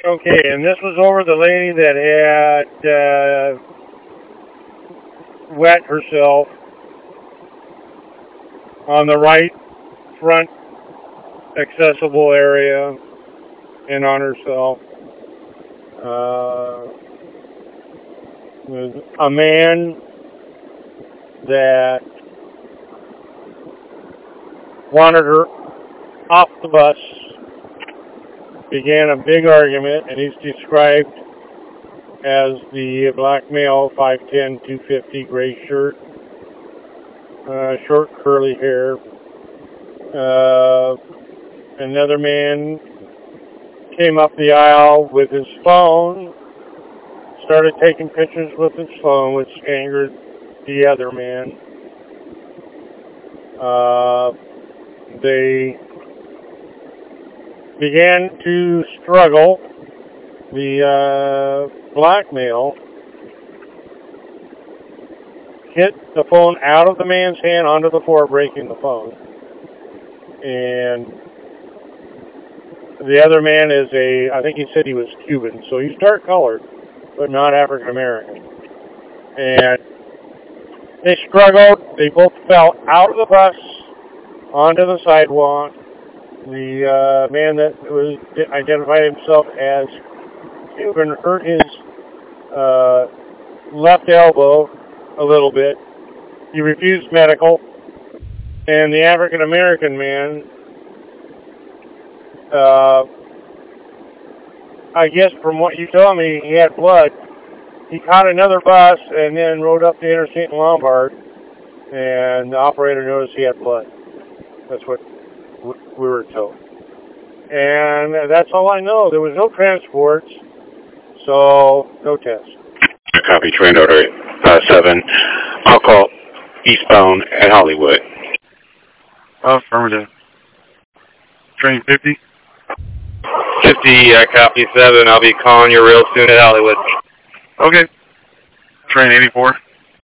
Okay, and this was over the lady that had wet herself on the right front accessible area and on herself. There's a man that wanted her off the bus, began a big argument, and he's described as the black male, 5'10", 250, gray shirt, short curly hair. Another man came up the aisle with his phone, started taking pictures with his phone, which angered the other man. They began to struggle. The black male hit the phone out of the man's hand onto the floor, breaking the phone. And the other man is I think he said he was Cuban, so he's dark colored, but not African American. And they struggled. They both fell out of the bus onto the sidewalk. The man that was identified himself as Cuban hurt his left elbow a little bit. He refused medical. And the African American man, I guess from what you told me, he had blood. He caught another bus and then rode up the interstate in Lombard, and the operator noticed he had blood. That's what we were told. And that's all I know. There was no transports, so no test. Copy, train order 7. I'll call eastbound at Hollywood. Affirmative. Train 50? 50, copy 7. I'll be calling you real soon at Hollywood. Okay. Train 84?